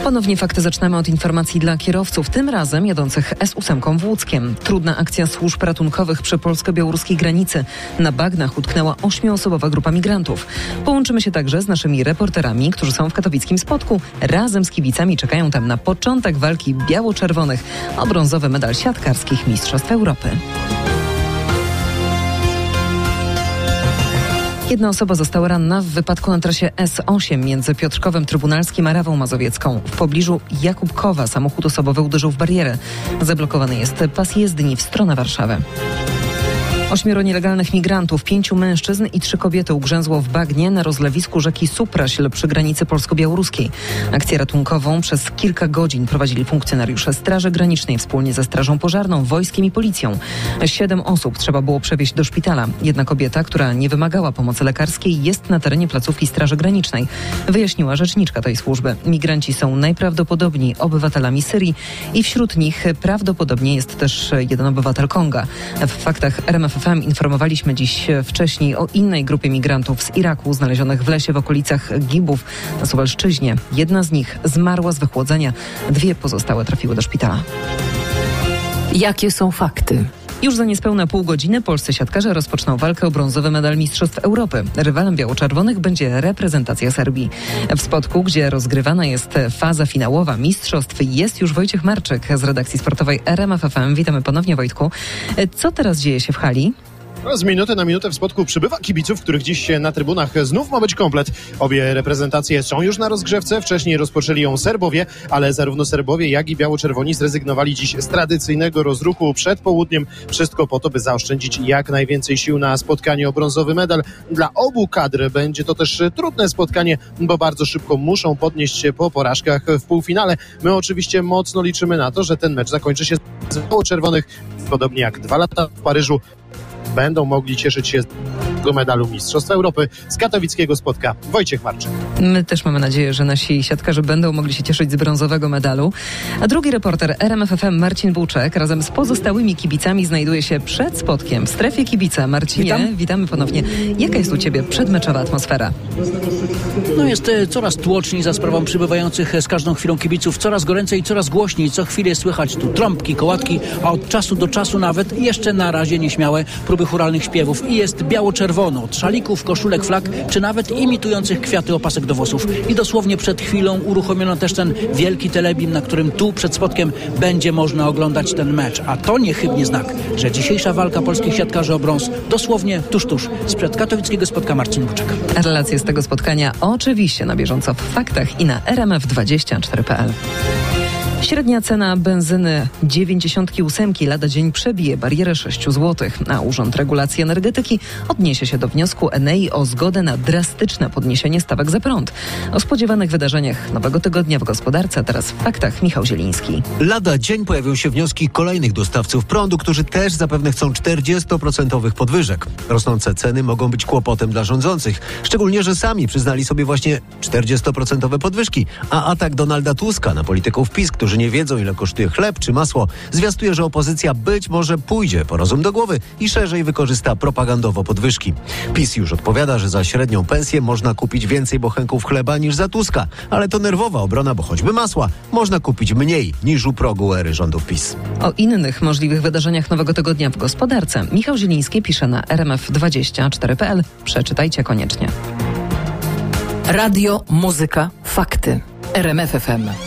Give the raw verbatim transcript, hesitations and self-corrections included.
Ponownie fakty zaczynamy od informacji dla kierowców, tym razem jadących S osiem w Łódzkiem. Trudna akcja służb ratunkowych przy polsko-białoruskiej granicy. Na bagnach utknęła ośmioosobowa grupa migrantów. Połączymy się także z naszymi reporterami, którzy są w katowickim Spodku. Razem z kibicami czekają tam na początek walki biało-czerwonych o brązowy medal siatkarskich Mistrzostw Europy. Jedna osoba została ranna w wypadku na trasie S osiem między Piotrkowem Trybunalskim a Rawą Mazowiecką. W pobliżu Jakubkowa samochód osobowy uderzył w barierę. Zablokowany jest pas jezdni w stronę Warszawy. Ośmioro nielegalnych migrantów, pięciu mężczyzn i trzy kobiety ugrzęzło w bagnie na rozlewisku rzeki Supraśl przy granicy polsko-białoruskiej. Akcję ratunkową przez kilka godzin prowadzili funkcjonariusze Straży Granicznej wspólnie ze Strażą Pożarną, wojskiem i policją. Siedem osób trzeba było przewieźć do szpitala. Jedna kobieta, która nie wymagała pomocy lekarskiej, jest na terenie placówki Straży Granicznej, wyjaśniła rzeczniczka tej służby. Migranci są najprawdopodobniej obywatelami Syrii i wśród nich prawdopodobnie jest też jeden obywatel Konga. W faktach R M F F M informowaliśmy dziś wcześniej o innej grupie migrantów z Iraku znalezionych w lesie w okolicach Gibów na Suwalszczyźnie. Jedna z nich zmarła z wychłodzenia, dwie pozostałe trafiły do szpitala. Jakie są fakty? Już za niespełna pół godziny polscy siatkarze rozpoczną walkę o brązowy medal Mistrzostw Europy. Rywalem biało-czerwonych będzie reprezentacja Serbii. W Spodku, gdzie rozgrywana jest faza finałowa mistrzostw, jest już Wojciech Marczyk z redakcji sportowej R M F F M. Witamy ponownie, Wojtku. Co teraz dzieje się w hali? Z minuty na minutę w Spodku przybywa kibiców, których dziś na trybunach znów ma być komplet. Obie reprezentacje są już na rozgrzewce. Wcześniej rozpoczęli ją Serbowie, ale zarówno Serbowie, jak i biało-czerwoni zrezygnowali dziś z tradycyjnego rozruchu przed południem. Wszystko po to, by zaoszczędzić jak najwięcej sił na spotkanie o brązowy medal. Dla obu kadr będzie to też trudne spotkanie, bo bardzo szybko muszą podnieść się po porażkach w półfinale. My oczywiście mocno liczymy na to, że ten mecz zakończy się z biało-czerwonych, podobnie jak dwa lata w Paryżu. Będą mogli cieszyć się z medalu Mistrzostw Europy. Z katowickiego Spodka Wojciech Marczyk. My też mamy nadzieję, że nasi siatkarze będą mogli się cieszyć z brązowego medalu. A drugi reporter R M F F M Marcin Buczek razem z pozostałymi kibicami znajduje się przed Spodkiem w strefie kibica. Marcinie, Witam. Witamy ponownie. Jaka jest u Ciebie przedmeczowa atmosfera? No jest coraz tłoczniej za sprawą przybywających z każdą chwilą kibiców. Coraz goręcej, coraz głośniej. Co chwilę słychać tu trąbki, kołatki, a od czasu do czasu nawet jeszcze na razie nieśmiałe próby chóralnych śpiewów. I jest biało-czerwono. Od szalików, koszulek, flag, czy nawet imitujących kwiaty opasek do włosów. I dosłownie przed chwilą uruchomiono też ten wielki telebim, na którym tu przed Spodkiem będzie można oglądać ten mecz. A to niechybnie znak, że dzisiejsza walka polskich siatkarzy o brąz dosłownie tuż, tuż. Sprzed katowickiego Spodka Marcin Buczek. Relacje z tego spotkania oczywiście na bieżąco w faktach i na R M F dwadzieścia cztery kropka p l. Średnia cena benzyny dziewięćdziesiątki ósemki lada dzień przebije barierę sześć złotych, a Urząd Regulacji Energetyki odniesie się do wniosku Enei o zgodę na drastyczne podniesienie stawek za prąd. O spodziewanych wydarzeniach nowego tygodnia w gospodarce, teraz w faktach Michał Zieliński. Lada dzień pojawią się wnioski kolejnych dostawców prądu, którzy też zapewne chcą czterdziestoprocentowych podwyżek. Rosnące ceny mogą być kłopotem dla rządzących, szczególnie, że sami przyznali sobie właśnie czterdziestoprocentowe podwyżki, a atak Donalda Tuska na polityków PiS, którzy nie wiedzą, ile kosztuje chleb czy masło, zwiastuje, że opozycja być może pójdzie po rozum do głowy i szerzej wykorzysta propagandowo podwyżki. PiS już odpowiada, że za średnią pensję można kupić więcej bochenków chleba niż za Tuska, ale to nerwowa obrona, bo choćby masła można kupić mniej niż u progu ery rządów PiS. O innych możliwych wydarzeniach nowego tygodnia w gospodarce Michał Zieliński pisze na R M F dwadzieścia cztery kropka p l. Przeczytajcie koniecznie. Radio, muzyka, fakty. R M F F M.